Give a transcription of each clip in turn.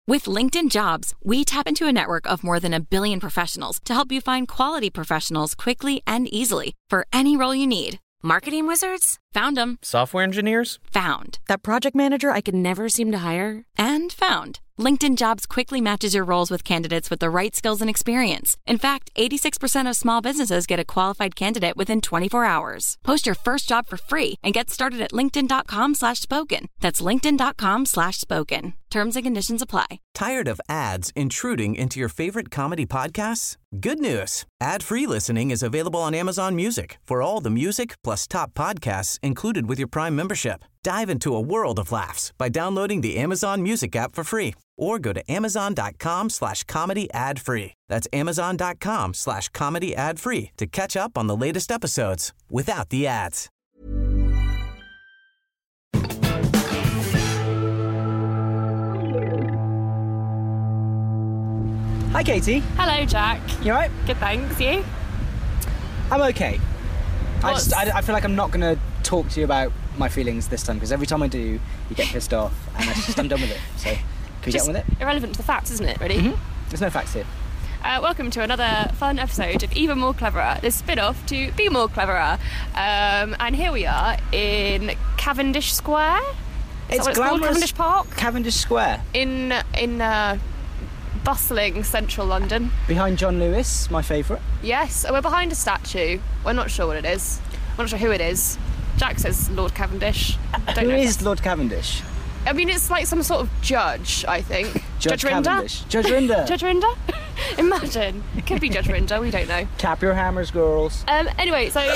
With LinkedIn Jobs, we tap into a network of more than 1 billion professionals to help you find quality professionals quickly and easily for any role you need. Marketing wizards? Found them. Software engineers? Found. That project manager I could never seem to hire? And found. LinkedIn Jobs quickly matches your roles with candidates with the right skills and experience. In fact, 86% of small businesses get a qualified candidate within 24 hours. Post your first job for free and get started at linkedin.com/spoken. That's linkedin.com/spoken. Terms and conditions apply. Tired of ads intruding into your favorite comedy podcasts? Good news. Ad-free listening is available on Amazon Music for all the music plus top podcasts included with your Prime membership. Dive into a world of laughs by downloading the Amazon Music app for free or go to amazon.com/comedy ad-free. That's amazon.com/comedy ad-free to catch up on the latest episodes without the ads. Hi, Katie. Hello, Jack. You alright? Good, thanks. You? I'm okay. I feel like I'm not going to talk to you about my feelings this time because every time I do, you get pissed off, and I'm done with it. So, can we get on with it? Irrelevant to the facts, isn't it, really? Mm-hmm. There's no facts here. Welcome to another fun episode of Even More Cleverer, this spin-off to Be More Cleverer. And here we are in Cavendish Square. It's called? Cavendish Park? Cavendish Square. In bustling central London. Behind John Lewis, my favourite. Yes, we're behind a statue. We're not sure what it is. We're not sure who it is. Jack says Lord Cavendish. Who is Lord Cavendish? I mean, it's like some sort of judge, I think. Judge Rinder? Cavendish. Judge Rinder. Judge Rinder? Imagine. It could be Judge Rinder, we don't know. Tap your hammers, girls. Anyway, so...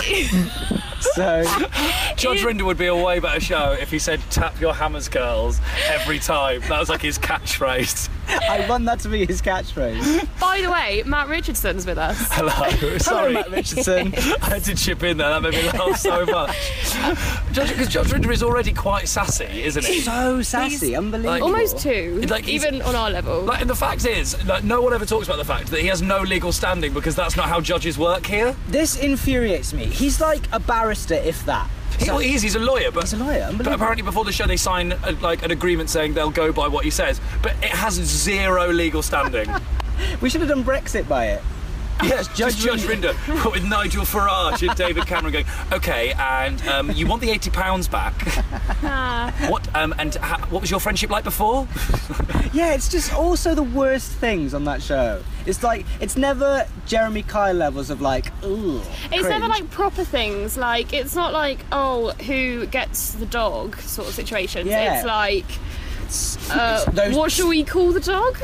Judge Rinder would be a way better show if he said, tap your hammers, girls, every time. That was like his catchphrase. I want that to be his catchphrase. By the way, Matt Richardson's with us. Hello. Sorry. Hello, Matt Richardson. I had to chip in there, that made me laugh so much. Because Judge Rinder is already quite sassy, isn't he? So sassy, unbelievable. Almost too, Like, even on our level. Like, and the fact is, like, no one ever talks about the fact that he has no legal standing because that's not how judges work here. This infuriates me. He's like a barrister, if that. He's a lawyer, but he's a lawyer. But apparently before the show they sign an agreement saying they'll go by what he says, but it has zero legal standing. We should have done Brexit by it. Yes, Judge Rinder with Nigel Farage and David Cameron going, okay, and you want the £80 back? What? What was your friendship like before? Yeah, it's just also the worst things on that show. It's like, it's never Jeremy Kyle levels of like, ooh, It's cringe. never like proper things, like, it's not like, oh, who gets the dog sort of situations. Yeah. It's like... those... What shall we call the dog?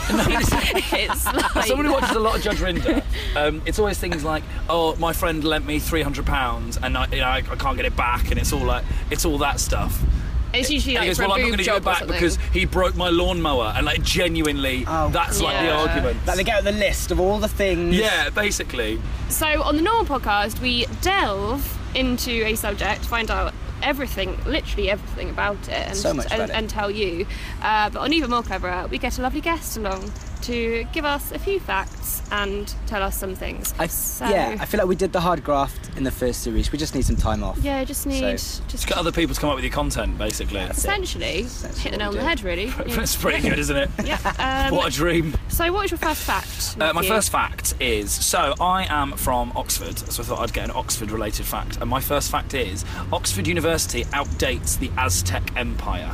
It's like... As someone who watches a lot of Judge Rinder, it's always things like, oh, my friend lent me £300 and I can't get it back, and it's all that stuff. It's usually like he goes, for well, a I'm not boob going to give job it back or something. because he broke my lawnmower, and like genuinely, that's like the argument. Like they get the list of all the things. Yeah, basically. So on the normal podcast, we delve into a subject, find out everything, literally everything about it, and So much about it. and tell you. But on Even More Cleverer, we get a lovely guest along to give us a few facts and tell us some things. I feel like we did the hard graft in the first series. We just need some time off. Yeah, just need Just get other people to come up with your content, basically. essentially hit the nail on the head, really. That's pretty good, isn't it? Yeah. What a dream. So, what is your first fact? My Matthew? first fact is, so I am from Oxford, so I thought I'd get an Oxford-related fact. And my first fact is, Oxford University outdates the Aztec Empire.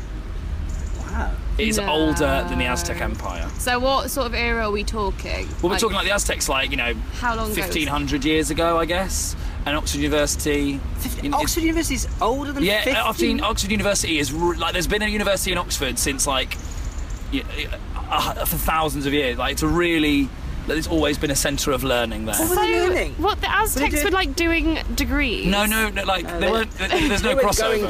Wow. It is older than the Aztec Empire. So, what sort of era are we talking? Well, we're talking like the Aztecs, like, you know, how long ago? 1,500 years ago, I guess. And Oxford University... Oxford University is older than 15? Yeah, Oxford University is... Like, there's been a university in Oxford since, like, for thousands of years. Like, it's a really... There's always been a centre of learning there. What were they learning? What, the Aztecs were like doing degrees? No, like they weren't. There's no crossover.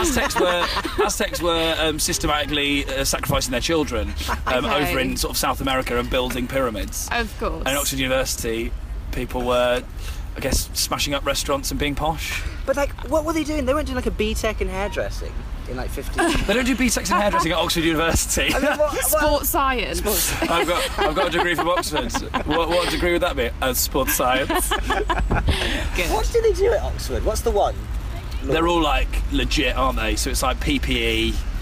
Aztecs were systematically sacrificing their children over in sort of South America and building pyramids. Of course. And at Oxford University, people were, I guess, smashing up restaurants and being posh. But like, what were they doing? They weren't doing like a BTEC in hairdressing in like 15. They don't do BTECs in hairdressing at Oxford University. I mean, Sports science. I've got a degree from Oxford. What degree would that be? Sports science. What do they do at Oxford? What's the one? They're all like legit, aren't they? So it's like PPE.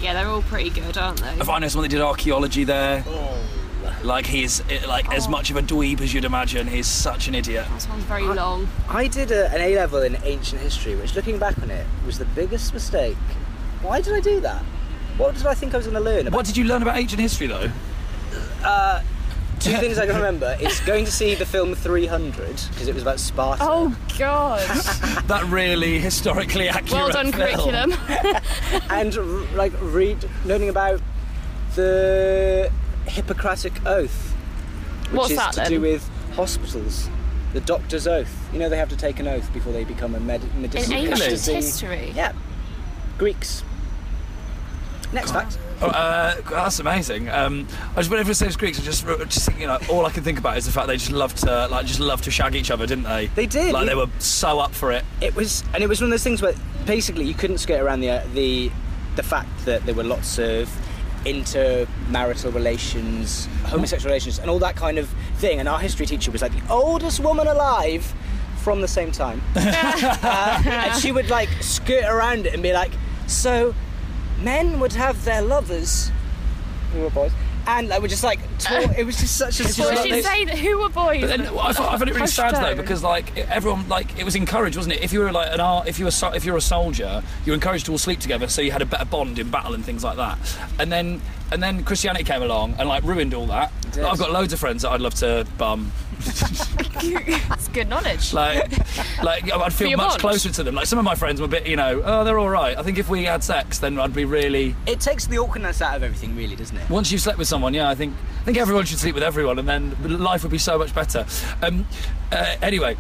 Yeah, they're all pretty good, aren't they? If I know someone that did archaeology there. Like he's as much of a dweeb as you'd imagine. He's such an idiot. That sounds very long. I did an A-level in ancient history, which, looking back on it, was the biggest mistake. Why did I do that? What did I think I was going to learn about? What did you learn about ancient history, though? Two things I can remember. It's going to see the film 300, because it was about Sparta. Oh, God. That really historically accurate Well done, film. curriculum. And, learning about the Hippocratic Oath. What's which is that, to then? do with hospitals. The doctor's oath. You know, they have to take an oath before they become a medicinal. In ancient Really? history? Yeah. Greeks. Next fact. That's amazing. I just whenever it says Greeks, I just think, you know, all I can think about is the fact they just loved to shag each other, didn't they? They did. Like they were so up for it. It was one of those things where basically you couldn't skate around the fact that there were lots of intermarital relations, homosexual relations, and all that kind of thing. And our history teacher was like the oldest woman alive from the same time, and she would like skirt around it and be like, so men would have their lovers who were boys, and like, we're just like talk, it was just such a Well, she'd say that who were boys? But then I found it really sad though, Touchstone. because like everyone, like it was encouraged, wasn't it? If you were like if you were a soldier, you were encouraged to all sleep together, so you had a better bond in battle and things like that. And then Christianity came along and like ruined all that. did. I've got loads of friends that I'd love to bum. It's good knowledge. Like I'd feel your much bond. closer to them. Like some of my friends were a bit, you know, oh, they're all right. I think if we had sex, then I'd be really. It takes the awkwardness out of everything, really, doesn't it? Once you've slept with someone, yeah, I think everyone should sleep with everyone, and then life would be so much better. Anyway,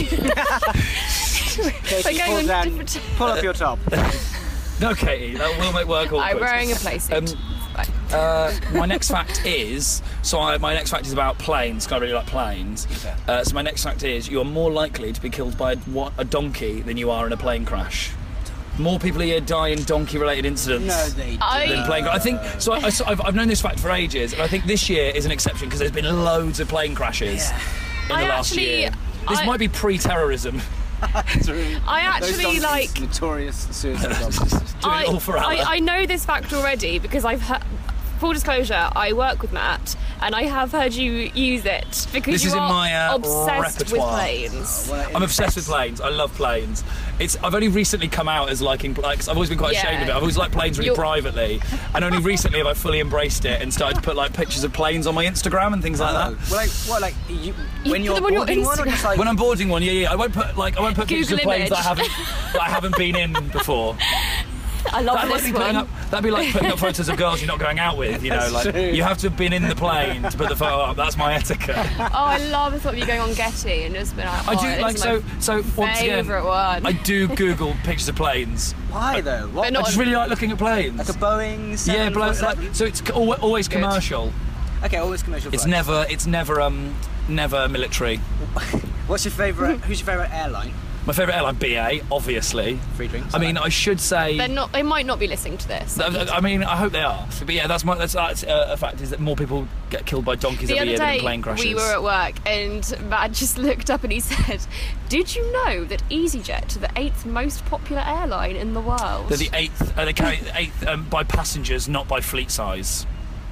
Katie, going on different- pull up your top. no, Katie, that will make work awkward. I'm wearing a playsuit. My next fact is my next fact is about planes, because I really like planes. So my next fact is you're more likely to be killed by a donkey than you are in a plane crash. More people a year die in donkey-related incidents. No, they Than plane crash. I think so. I've known this fact for ages, and I think this year is an exception because there's been loads of plane crashes in the last year. This might be pre-terrorism. I actually like. notorious suicide bombers. Doing it all for Allah. I know this fact already because I've heard. Full disclosure, I work with Matt, and I have heard you use it because This you is in are my obsessed repertoire. with planes. I'm obsessed with planes. I love planes. I've only recently come out as liking, like, I've always been quite ashamed of it. I've always liked planes really privately, and only recently have I fully embraced it and started to put like pictures of planes on my Instagram and things like that. Well, like you, when You you're put them on your boarding one, or just like When I'm boarding one, yeah, I won't put pictures of Google planes that image. I haven't been in before. I love That'd this be one. that'd be like putting up photos of girls you're not going out with. You know, That's like true. you have to have been in the plane to put the photo up. That's my etiquette. Oh, I love the thought of you going on Getty and just being like, I do this like is my so once again. favourite one. I do Google pictures of planes. why though? What? But not- I just really like looking at planes. Like a Boeing 747? Yeah, like, so it's always Good. commercial. Okay, always commercial. It's flights. never military. What's your favourite? Who's your favourite airline? My favourite airline, BA, obviously. Free drinks. I mean, I should say. They might not be listening to this. I mean, I hope they are. But yeah, that's a fact, is that more people get killed by donkeys The every other year than in day, plane crashes. we were at work and Matt just looked up and he said, did you know that EasyJet are the 8th most popular airline in the world? They're the 8th. They carry the 8th by passengers, not by fleet size.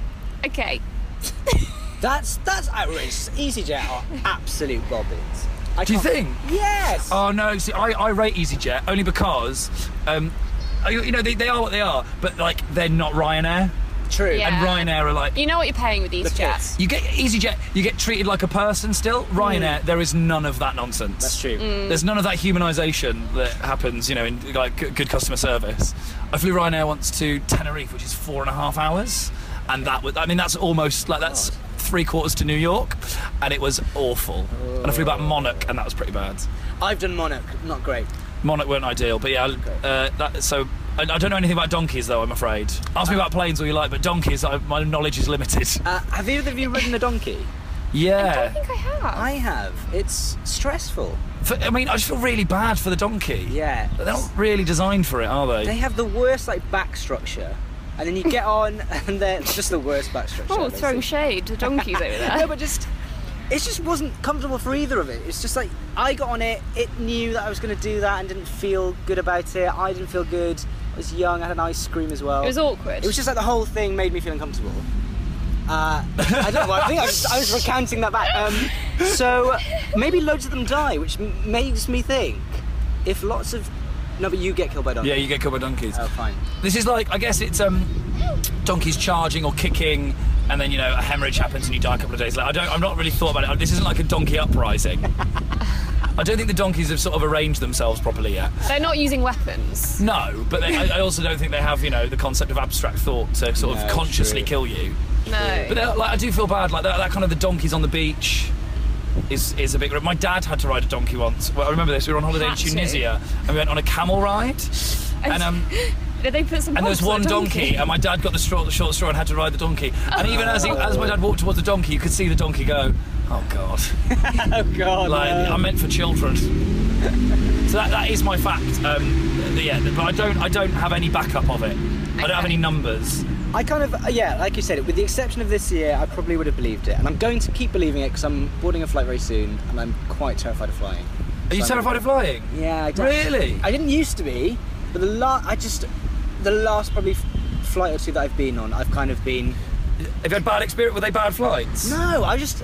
Okay. That's outrageous. EasyJet are absolute bobbins. Do you think? Yes. Oh no! See, I rate EasyJet only because, you know, they are what they are, but like they're not Ryanair. True. Yeah. And Ryanair are like. You know what you're paying with EasyJet. You get EasyJet, you get treated like a person still. Ryanair, there is none of that nonsense. That's true. There's none of that humanisation that happens, you know, in like good customer service. I flew Ryanair once to Tenerife, which is 4.5 hours, and that's almost like that's 3/4 to New York, and it was awful. And I flew back Monarch, and that was pretty bad. I've done Monarch. Not great. Monarch weren't ideal, but yeah. I don't know anything about donkeys though, I'm afraid. Ask me about planes all you like, but donkeys, my knowledge is limited. Have either of you ridden a donkey? Yeah. I think I have. I have. It's stressful. I mean, I just feel really bad for the donkey. Yeah. They're not really designed for it, are they? They have the worst like back structure, and then you get on, and they're just the worst back structure. Oh, I've ever throwing seen. shade to donkeys over there. No, but it just wasn't comfortable for either of it. It's just like I got on it, it knew that I was going to do that and didn't feel good about it. I didn't feel good. was young, I had an ice cream as well. It was awkward. It was just like the whole thing made me feel uncomfortable. I don't know, I think I was recounting that back. So maybe loads of them die, which makes me think if lots of... No, but you get killed by donkeys. Yeah, you get killed by donkeys. Oh, fine. This is like, I guess it's donkeys charging or kicking, and then, you know, a hemorrhage happens and you die a couple of days later. I've not really thought about it. This isn't like a donkey uprising. I don't think the donkeys have sort of arranged themselves properly yet. They're not using weapons. No, but I also don't think they have, you know, the concept of abstract thought to sort of consciously kill you. No. But like, I do feel bad, like that kind of the donkeys on the beach is a bit... My dad had to ride a donkey once. Well, I remember this, we were on holiday in Tunisia and we went on a camel ride. And did they put some and there was one donkey and my dad got the short straw and had to ride the donkey. And even as my dad walked towards the donkey, you could see the donkey go, oh God. Oh God. Like, no. I'm meant for children. So that is my fact. Yeah, but I don't have any backup of it. I don't have any numbers. I kind of, like you said, with the exception of this year, I probably would have believed it. And I'm going to keep believing it because I'm boarding a flight very soon and I'm quite terrified of flying. Are you terrified of flying? Yeah, I Really? I didn't used to be, but the last probably flight or two that I've been on, I've kind of been... Have you had bad experience? Were they bad flights? No,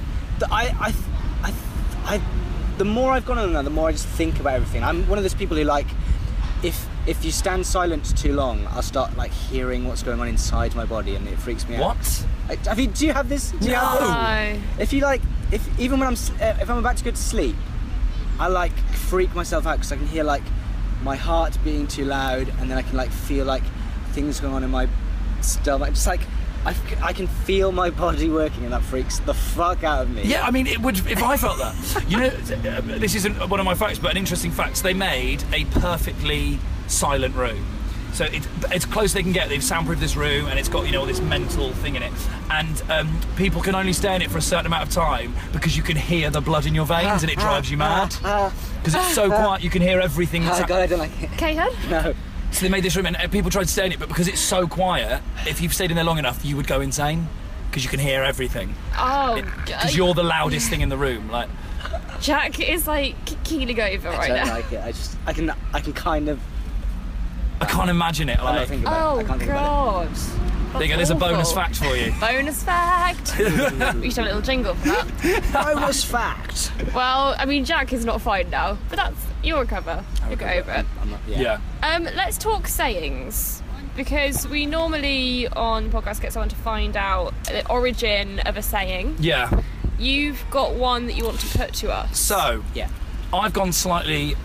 the more I've gone on now, the more I just think about everything. I'm one of those people who, like, if you stand silent too long, I'll start like hearing what's going on inside my body, and it freaks me out. What? Do you have this? No. If you like, even when if I'm about to go to sleep, I like freak myself out because I can hear like my heart beating too loud, and then I can like feel like things going on in my stomach. Just like I can feel my body working, and that freaks the fuck out of me. Yeah, I mean, it would if I felt that. You know, this isn't one of my facts, but an interesting fact. They made a perfectly silent room. So it's close they can get. They've soundproofed this room, and it's got, you know, all this mental thing in it. And people can only stay in it for a certain amount of time because you can hear the blood in your veins, and it drives you mad. Because it's so quiet, you can hear everything. Oh God, I don't like it. Okay, hun? No. So they made this room, and people tried to stay in it, but because it's so quiet, if you've stayed in there long enough, you would go insane because you can hear everything. Oh, because you're the loudest thing in the room. Like, Jack is like keeling over right I don't now. like it. I can kind of. I can't imagine it. I'm not Like, thinking about it. I can't think about God. there you go. There's a bonus fact for you. Bonus fact. We should have a little jingle for that. it. Bonus fact. Well, I mean, Jack is not fine now, but you'll recover. You'll get over it. I'm not, Yeah. Let's talk sayings, because we normally on podcasts get someone to find out the origin of a saying. Yeah. You've got one that you want to put to us. So. Yeah. I've gone slightly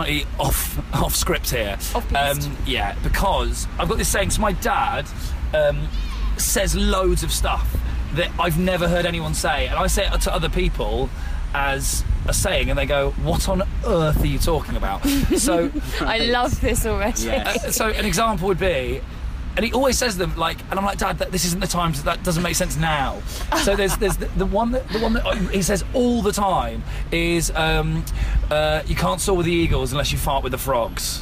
off script here. Off piste. Yeah, because I've got this saying. So my dad says loads of stuff that I've never heard anyone say, and I say it to other people as a saying, and they go, "What on earth are you talking about?" So I love this already. Yes. so an example would be. And he always says them like, and I'm like, Dad, this isn't the time. That doesn't make sense now. So there's the one that he says all the time is, you can't soar with the eagles unless you fart with the frogs.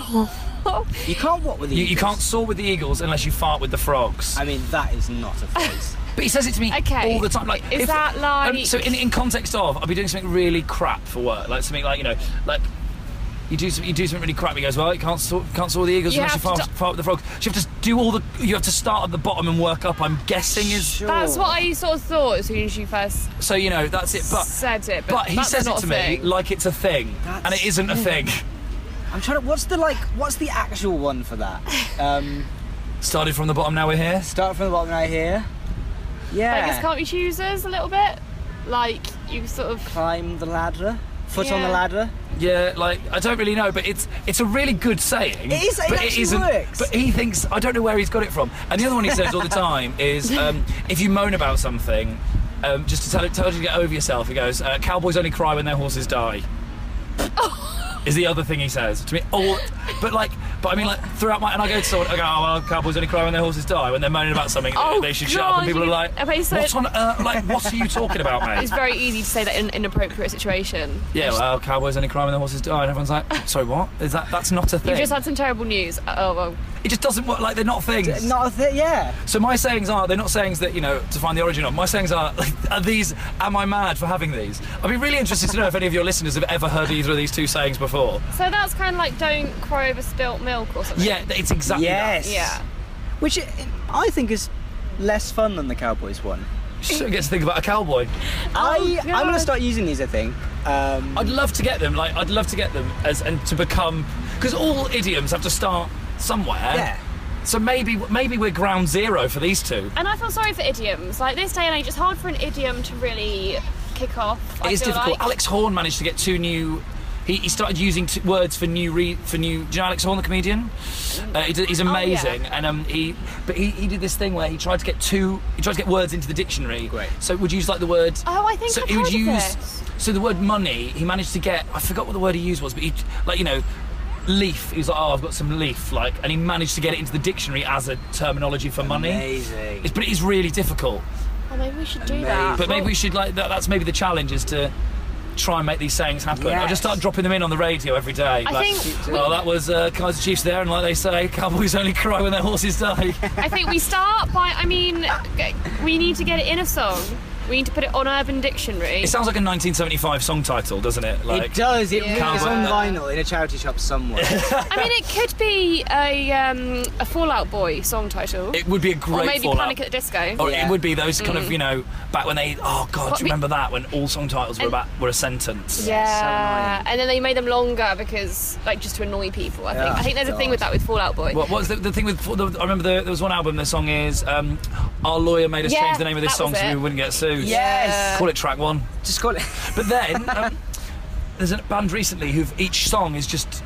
You can't what with the You eagles? can't soar with the eagles unless you fart with the frogs. I mean, that is not a phrase. But he says it to me Okay. all the time. Like, Is that like- So in context of, I'll be doing something really crap for work, like something like, you know, like. You do something really crap. He goes, well, you can't soar the eagles unless you fart with the frogs. So you have to do you have to start at the bottom and work up. I'm guessing is. Sure. That's what I sort of thought as soon as you first So you know that's it. But said it. but he that's says it not to a me thing. like it's a thing, and it isn't a thing. I'm trying to. What's the actual one for that? Started from the bottom. Now we're here. Start from the bottom right here. Yeah. I guess can't we choosers a little bit? Like you sort of. Climb the ladder. Foot on the Yeah. ladder. Yeah, like I don't really know, but it's a really good saying. It is. It but actually it isn't. works. But he thinks I don't know where he's got it from. And the other one he says all the time is, if you moan about something, just to tell you to get over yourself. He goes, "Cowboys only cry when their horses die." Is the other thing he says to me. But I mean, like throughout my, and I go to someone, I go, "Oh, well, cowboys only cry when their horses die." When they're moaning about something, they should shut up, and people are like, Okay, so "What on earth? Like, what are you talking about, mate?" it's very easy to say that in an inappropriate situation. Yeah, well, cowboys only cry when their horses die, and everyone's like, "Sorry, what? Is that's not a thing?" You've just had some terrible news. Oh well. It just doesn't work. Like they're not things. Not a thing. Yeah. So my sayings they're not sayings that, you know, to find the origin of. My sayings are these, am I mad for having these? I'd be really interested to know if any of your listeners have ever heard either of these two sayings before. So that's kind of like don't cry over spilt milk milk or something. Yeah, it's exactly Yes. that. Yeah. Which I think is less fun than the Cowboys one. So you get to think about a cowboy. I'm going God. to start using these, I think. I'd love to get them. I'd love to get them and to become, because all idioms have to start somewhere. Yeah. So maybe we're ground zero for these two. And I feel sorry for idioms. Like, this day and age, it's hard for an idiom to really kick off. It is difficult. Alex Horne managed to get 2 new. He started using words for new. Do you know Alex Horne, the comedian? He's amazing, and he did this thing where he tried to get words into the dictionary. Great. So would use like the word. Oh, I think so I've he would heard of use. this. So the word money, he managed to get. I forgot what the word he used was, but he leaf. He was like, oh, I've got some leaf, and he managed to get it into the dictionary as a terminology for money. Amazing. But it is really difficult. Oh, maybe we should do that. But maybe we should that's maybe the challenge is to try and make these sayings happen. Yes. I'll just start dropping them in on the radio every day. I think well, that was Kaiser Chiefs there, and like they say, cowboys only cry when their horses die. I think we start by, we need to get it in a song. We need to put it on Urban Dictionary. It sounds like a 1975 song title, doesn't it? It does. It's Cowboy. on vinyl in a charity shop somewhere. It could be a Fall Out Boy song title. It would be a great Or maybe Fallout. Panic at the Disco. Or Yeah. it would be those kind of, back when they, oh God, What do you remember that? When all song titles were a sentence. Yeah, and then they made them longer because, just to annoy people, I think. Yeah, I think there's a thing with that with Fall Out Boy. What was the thing with, I remember there was one album, the song is, Our Lawyer Made Us Yeah, Change the Name of this that song was so we it. wouldn't get sued. Yes. Call it track 1. Just call it. But then there's a band recently who each song is just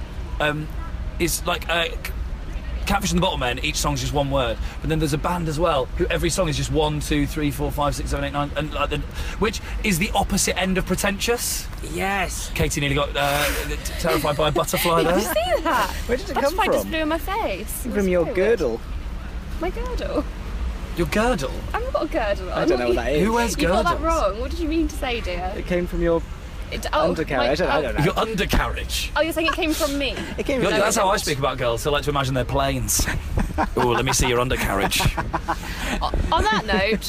is like Catfish and the Bottlemen. Each song's just one word. But then there's a band as well who every song is just 1, 2, 3, 4, 5, 6, 7, 8, 9, and which is the opposite end of pretentious. Yes. Katie nearly got terrified by a butterfly Did there. you see that? Where did it come Butterfly just from? flew in my face. It was From your very weird. girdle. My girdle? Your girdle. I haven't got a girdle on. I don't know what that is. Who wears You got that girdles? wrong. What did you mean to say, dear? It came from your undercarriage. I don't know. Your undercarriage. Oh, you're saying it came from me? It came from That's how I speak about girls. I like to imagine they're planes. Oh, let me see your undercarriage. On that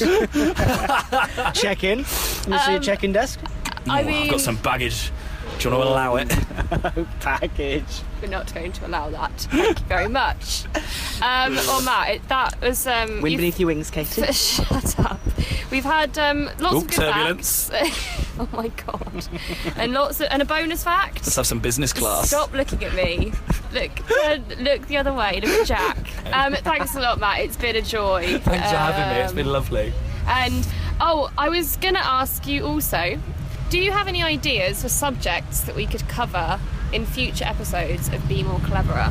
note, Check in. You see a check-in desk? I've got some baggage. Do you want to allow it? Package. we're not going to allow that. Thank you very much. Well, Matt, that was... Wind beneath your wings, Katie. Shut up. We've had lots of good turbulence. facts. Oh my god. And a bonus fact. Let's have some business class. Stop looking at me. Look the other way. Look at Jack. Thanks a lot, Matt. It's been a joy. Thanks for having me. It's been lovely. And I was gonna ask you also, do you have any ideas for subjects that we could cover in future episodes of Be More Cleverer?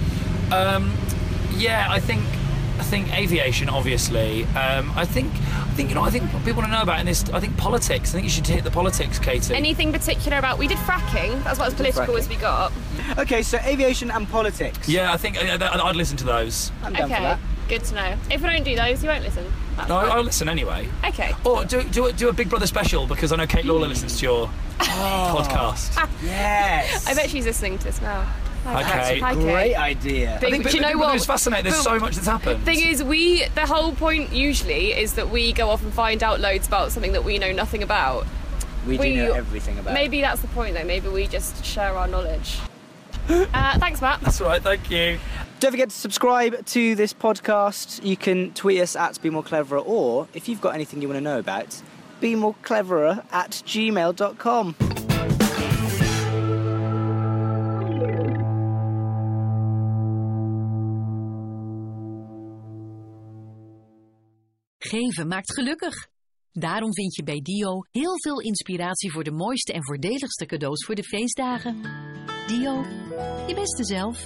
Yeah, I think aviation, obviously. I think what people want to know about in this. I think politics. I think you should hit the politics, Katie. Anything particular about? We did fracking. That's about as political as we got. Okay, so aviation and politics. Yeah, I think I'd listen to those. I'm down for Okay, that. good to know. If we don't do those, you won't listen. That's No, fine. I'll listen anyway. Okay. Or do a Big Brother special because I know Kate Lawler listens to your podcast. Yes. I bet she's listening to this now. Okay. Great idea. Big- I think do you know Big Brother what? is fascinating. There's But- so much that's happened. Thing is, the whole point usually is that we go off and find out loads about something that we know nothing about. We do know everything about it. Maybe that's the point, though. Maybe we just share our knowledge. Thanks, Matt. That's all right. Thank you. Don't forget to subscribe to this podcast. You can tweet us at Be More Cleverer, or if you've got anything you want to know about, bemorecleverer@gmail.com. Geven maakt gelukkig. Daarom vind je bij Dio heel veel inspiratie voor de mooiste en voordeligste cadeaus voor de feestdagen. Dio, je beste zelf.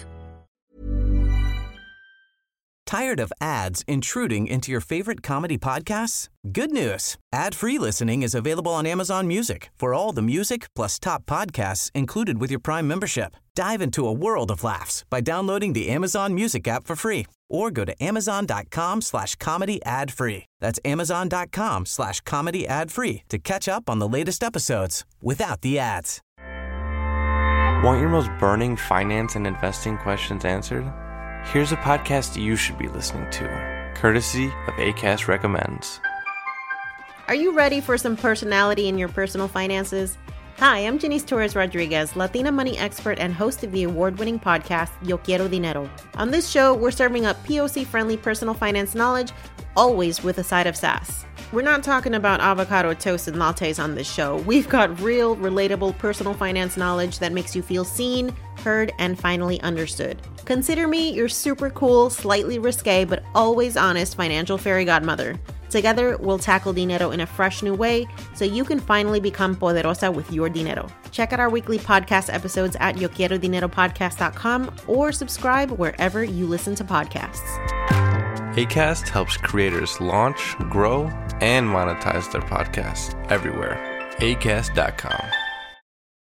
Tired of ads intruding into your favorite comedy podcasts? Good news. Ad-free listening is available on Amazon Music for all the music plus top podcasts included with your Prime membership. Dive into a world of laughs by downloading the Amazon Music app for free or go to amazon.com/comedy ad-free. That's amazon.com/comedy ad-free to catch up on the latest episodes without the ads. Want your most burning finance and investing questions answered? Here's a podcast you should be listening to, courtesy of Acast Recommends. Are you ready for some personality in your personal finances? Hi, I'm Janice Torres-Rodriguez, Latina money expert and host of the award-winning podcast, Yo Quiero Dinero. On this show, we're serving up POC-friendly personal finance knowledge, always with a side of sass. We're not talking about avocado toast and lattes on this show. We've got real, relatable personal finance knowledge that makes you feel seen, heard, and finally understood. Consider me your super cool, slightly risque, but always honest financial fairy godmother. Together, we'll tackle dinero in a fresh new way so you can finally become poderosa with your dinero. Check out our weekly podcast episodes at YoQuieroDineroPodcast.com or subscribe wherever you listen to podcasts. Acast helps creators launch, grow, and monetize their podcasts everywhere. Acast.com.